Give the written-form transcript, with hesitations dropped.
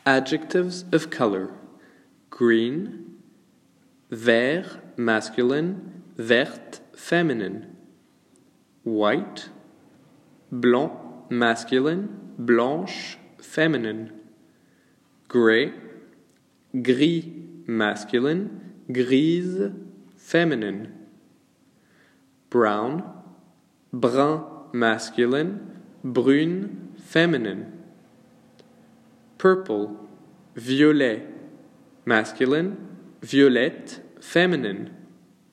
Adjectives of color: green, vert masculine, verte feminine. White, blanc masculine, blanche feminine. Gray, gris masculine, grise feminine. Brown, brun masculine, brune feminine. Purple, violet masculine, violette feminine.